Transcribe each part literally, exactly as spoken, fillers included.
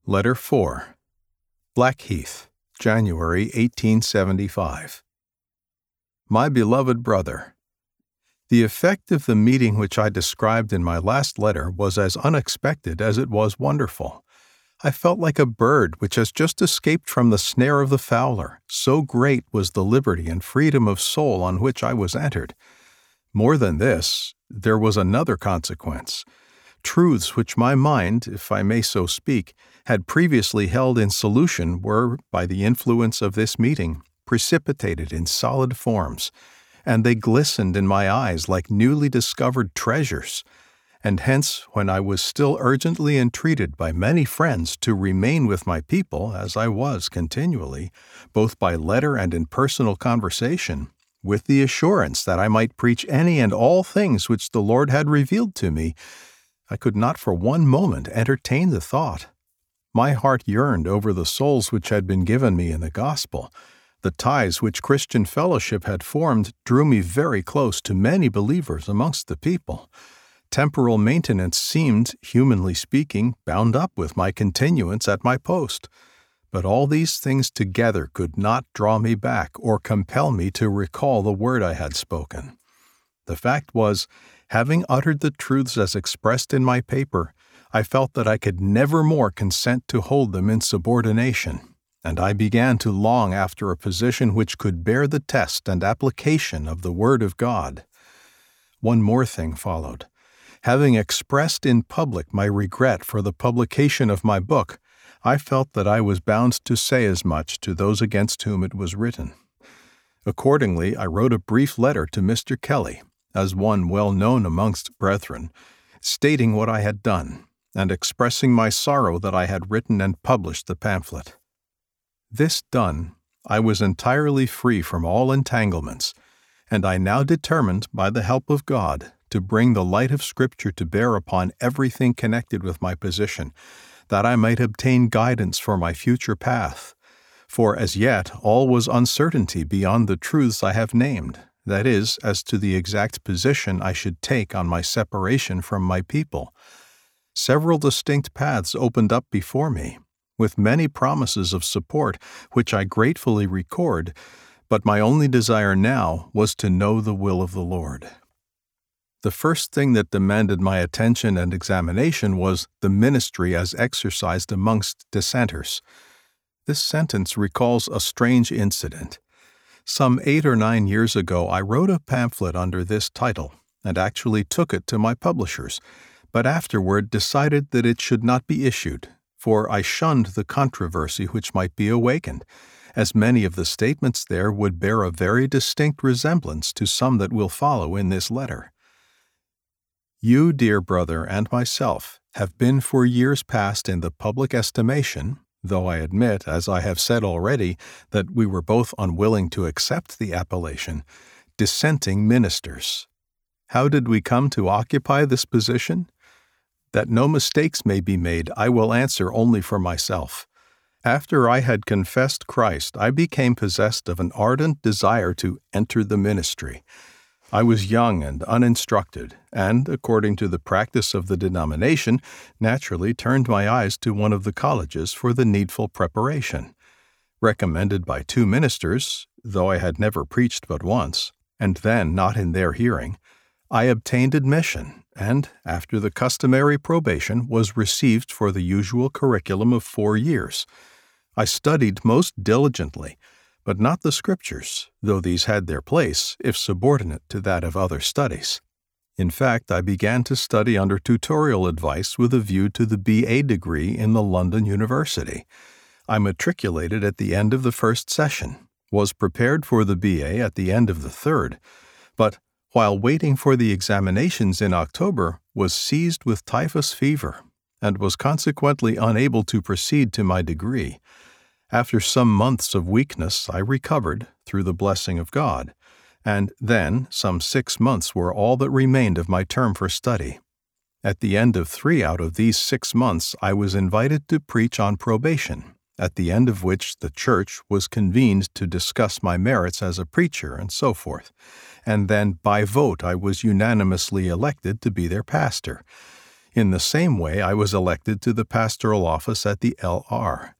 Letter four. Blackheath, January eighteen seventy-five. My beloved brother, the effect of the meeting which I described in my last letter was as unexpected as it was wonderful. I felt like a bird which has just escaped from the snare of the fowler, so great was the liberty and freedom of soul on which I was entered. More than this, there was another consequence. Truths which my mind, if I may so speak, had previously held in solution were, by the influence of this meeting, precipitated in solid forms, and they glistened in my eyes like newly discovered treasures. And hence, when I was still urgently entreated by many friends to remain with my people, as I was continually, both by letter and in personal conversation, with the assurance that I might preach any and all things which the Lord had revealed to me, I could not for one moment entertain the thought. My heart yearned over the souls which had been given me in the gospel. The ties which Christian fellowship had formed drew me very close to many believers amongst the people. Temporal maintenance seemed, humanly speaking, bound up with my continuance at my post. But all these things together could not draw me back or compel me to recall the word I had spoken. The fact was, having uttered the truths as expressed in my paper, I felt that I could never more consent to hold them in subordination, and I began to long after a position which could bear the test and application of the Word of God. One more thing followed. Having expressed in public my regret for the publication of my book, I felt that I was bound to say as much to those against whom it was written. Accordingly, I wrote a brief letter to Mister Kelly, as one well known amongst brethren, stating what I had done, and expressing my sorrow that I had written and published the pamphlet. This done, I was entirely free from all entanglements, and I now determined, by the help of God, to bring the light of Scripture to bear upon everything connected with my position, that I might obtain guidance for my future path. For as yet all was uncertainty beyond the truths I have named, that is, as to the exact position I should take on my separation from my people. Several distinct paths opened up before me, with many promises of support, which I gratefully record, but my only desire now was to know the will of the Lord. The first thing that demanded my attention and examination was the ministry as exercised amongst dissenters. This sentence recalls a strange incident. Some eight or nine years ago I wrote a pamphlet under this title, and actually took it to my publishers, but afterward decided that it should not be issued, for I shunned the controversy which might be awakened, as many of the statements there would bear a very distinct resemblance to some that will follow in this letter. You, dear brother, and myself have been for years past in the public estimation, though I admit, as I have said already, that we were both unwilling to accept the appellation, dissenting ministers. How did we come to occupy this position? That no mistakes may be made, I will answer only for myself. After I had confessed Christ, I became possessed of an ardent desire to enter the ministry. I was young and uninstructed, and, according to the practice of the denomination, naturally turned my eyes to one of the colleges for the needful preparation. Recommended by two ministers, though I had never preached but once, and then not in their hearing, I obtained admission, and, after the customary probation, was received for the usual curriculum of four years. I studied most diligently, but not the Scriptures, though these had their place, if subordinate to that of other studies. In fact, I began to study under tutorial advice with a view to the B A degree in the London University. I matriculated at the end of the first session, was prepared for the B A at the end of the third, but, while waiting for the examinations in October, was seized with typhus fever, and was consequently unable to proceed to my degree. After some months of weakness, I recovered, through the blessing of God, and then some six months were all that remained of my term for study. At the end of three out of these six months, I was invited to preach on probation, at the end of which the church was convened to discuss my merits as a preacher and so forth, and then by vote I was unanimously elected to be their pastor. In the same way, I was elected to the pastoral office at the L R.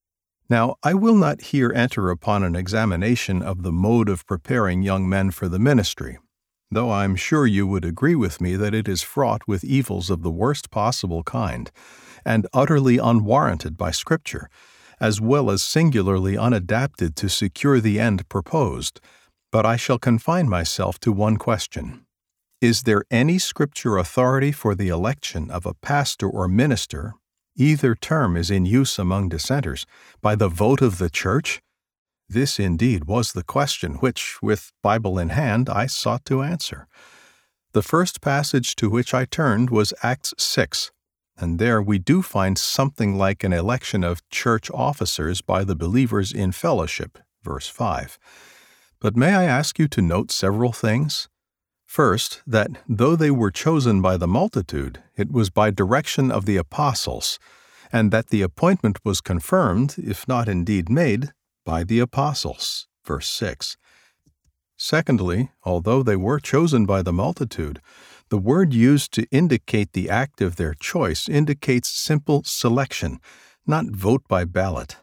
Now, I will not here enter upon an examination of the mode of preparing young men for the ministry, though I am sure you would agree with me that it is fraught with evils of the worst possible kind, and utterly unwarranted by Scripture, as well as singularly unadapted to secure the end proposed. But I shall confine myself to one question. Is there any Scripture authority for the election of a pastor or minister, either term is in use among dissenters, by the vote of the church? This indeed was the question which, with Bible in hand, I sought to answer. The first passage to which I turned was Acts six, and there we do find something like an election of church officers by the believers in fellowship, verse five. But may I ask you to note several things? First, that though they were chosen by the multitude, it was by direction of the apostles, and that the appointment was confirmed, if not indeed made, by the apostles. Verse six. Secondly, although they were chosen by the multitude, the word used to indicate the act of their choice indicates simple selection, not vote by ballot.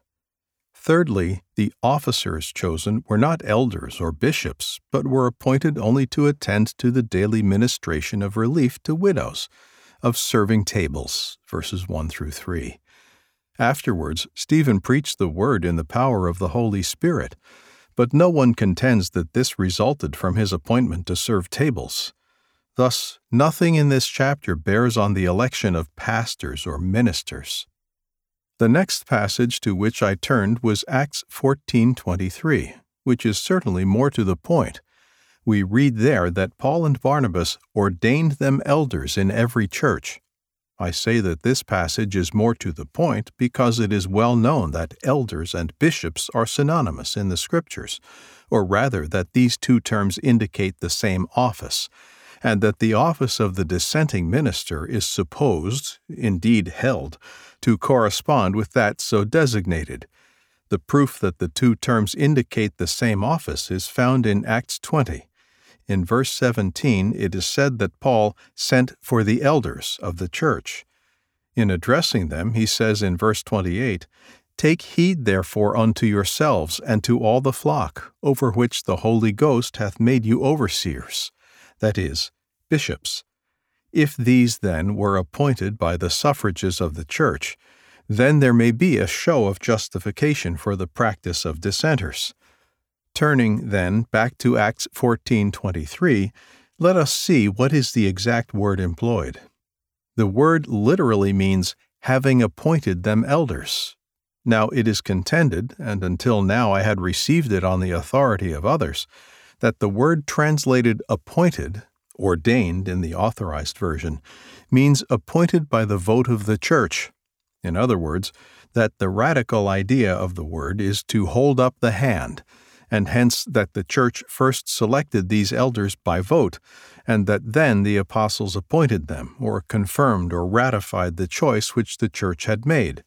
Thirdly, the officers chosen were not elders or bishops, but were appointed only to attend to the daily ministration of relief to widows, of serving tables, verses one through three. Afterwards, Stephen preached the word in the power of the Holy Spirit, but no one contends that this resulted from his appointment to serve tables. Thus, nothing in this chapter bears on the election of pastors or ministers. The next passage to which I turned was Acts fourteen twenty-three, which is certainly more to the point. We read there that Paul and Barnabas ordained them elders in every church. I say that this passage is more to the point because it is well known that elders and bishops are synonymous in the Scriptures, or rather that these two terms indicate the same office, and that the office of the dissenting minister is supposed, indeed held, to correspond with that so designated. The proof that the two terms indicate the same office is found in Acts twenty. In verse seventeen, it is said that Paul sent for the elders of the church. In addressing them, he says in verse twenty-eight, "Take heed therefore unto yourselves and to all the flock, over which the Holy Ghost hath made you overseers," that is, bishops. If these, then, were appointed by the suffrages of the church, then there may be a show of justification for the practice of dissenters. Turning, then, back to Acts fourteen twenty-three, let us see what is the exact word employed. The word literally means having appointed them elders. Now it is contended, and until now I had received it on the authority of others, that the word translated appointed, ordained in the Authorized Version, means appointed by the vote of the church. In other words, that the radical idea of the word is to hold up the hand, and hence that the church first selected these elders by vote, and that then the apostles appointed them, or confirmed or ratified the choice which the church had made.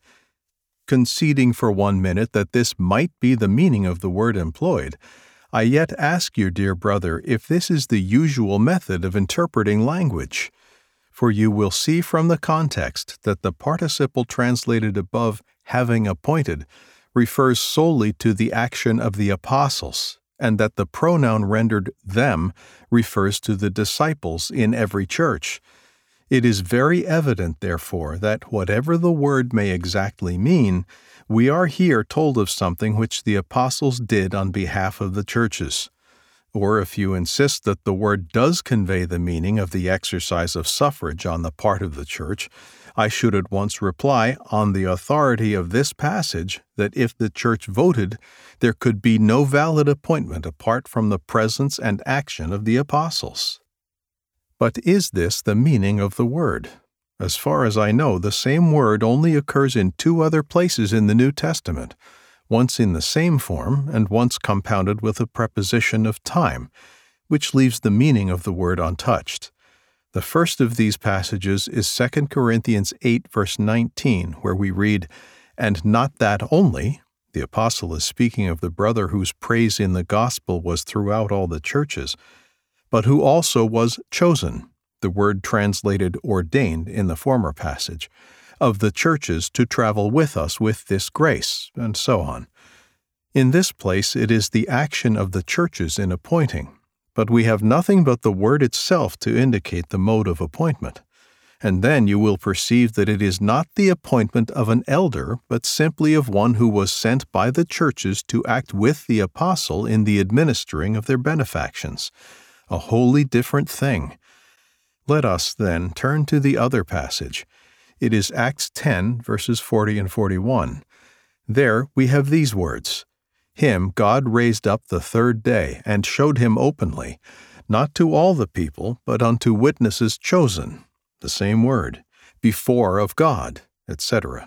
Conceding for one minute that this might be the meaning of the word employed, I yet ask you, dear brother, if this is the usual method of interpreting language. For you will see from the context that the participle translated above, having appointed, refers solely to the action of the apostles, and that the pronoun rendered them refers to the disciples in every church. It is very evident, therefore, that whatever the word may exactly mean, we are here told of something which the apostles did on behalf of the churches. Or if you insist that the word does convey the meaning of the exercise of suffrage on the part of the church, I should at once reply, on the authority of this passage, that if the church voted, there could be no valid appointment apart from the presence and action of the apostles. But is this the meaning of the word? As far as I know, the same word only occurs in two other places in the New Testament, once in the same form and once compounded with a preposition of time, which leaves the meaning of the word untouched. The first of these passages is Second Corinthians eight, verse nineteen, where we read, "And not that only," the apostle is speaking of the brother whose praise in the gospel was throughout all the churches, "but who also was chosen, the word translated ordained in the former passage, of the churches to travel with us with this grace, and so on. In this place it is the action of the churches in appointing, but we have nothing but the word itself to indicate the mode of appointment. And then you will perceive that it is not the appointment of an elder, but simply of one who was sent by the churches to act with the apostle in the administering of their benefactions. A wholly different thing. Let us, then, turn to the other passage. It is Acts ten, verses forty and forty-one. There we have these words, "Him God raised up the third day, and showed him openly, not to all the people, but unto witnesses chosen," the same word, "before of God," et cetera.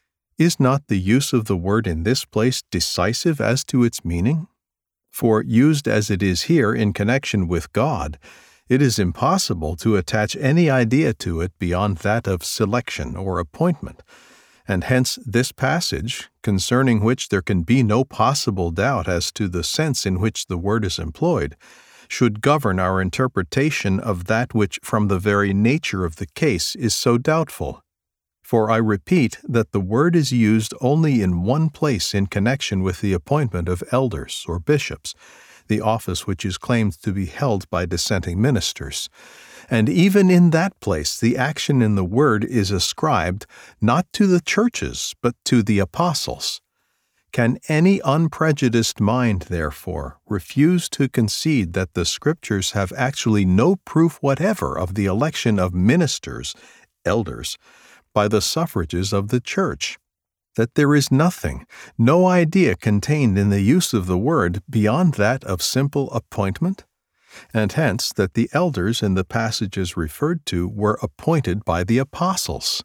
Is not the use of the word in this place decisive as to its meaning? For, used as it is here in connection with God, it is impossible to attach any idea to it beyond that of selection or appointment, and hence this passage, concerning which there can be no possible doubt as to the sense in which the word is employed, should govern our interpretation of that which from the very nature of the case is so doubtful. For I repeat that the word is used only in one place in connection with the appointment of elders or bishops, the office which is claimed to be held by dissenting ministers. And even in that place the action in the word is ascribed not to the churches, but to the apostles. Can any unprejudiced mind, therefore, refuse to concede that the Scriptures have actually no proof whatever of the election of ministers, elders, by the suffrages of the Church? That there is nothing, no idea contained in the use of the word beyond that of simple appointment? And hence that the elders in the passages referred to were appointed by the apostles.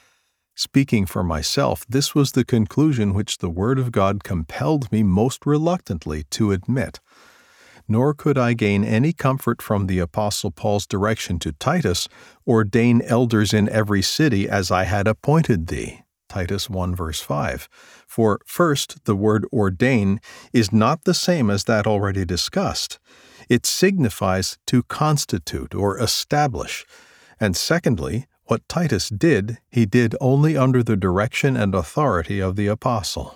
Speaking for myself, this was the conclusion which the Word of God compelled me most reluctantly to admit. Nor could I gain any comfort from the Apostle Paul's direction to Titus, "Ordain elders in every city as I had appointed thee," Titus one verse five. For, first, the word ordain is not the same as that already discussed. It signifies to constitute or establish. And secondly, what Titus did, he did only under the direction and authority of the apostle.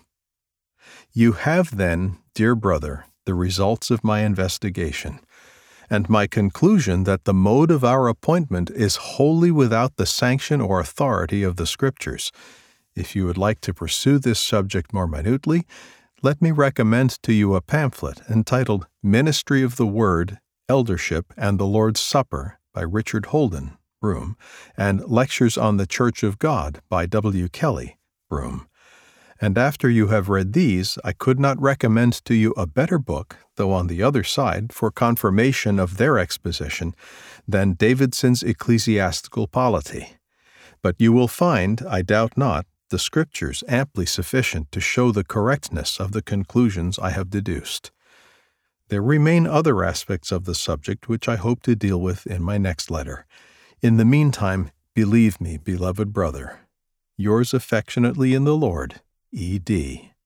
You have then, dear brother, the results of my investigation, and my conclusion that the mode of our appointment is wholly without the sanction or authority of the Scriptures. If you would like to pursue this subject more minutely, let me recommend to you a pamphlet entitled Ministry of the Word, Eldership, and the Lord's Supper by Richard Holden, Broome, and Lectures on the Church of God by W. Kelly, Broome. And after you have read these, I could not recommend to you a better book, though on the other side, for confirmation of their exposition, than Davidson's Ecclesiastical Polity. But you will find, I doubt not, the Scriptures amply sufficient to show the correctness of the conclusions I have deduced. There remain other aspects of the subject which I hope to deal with in my next letter. In the meantime, believe me, beloved brother, yours affectionately in the Lord, E D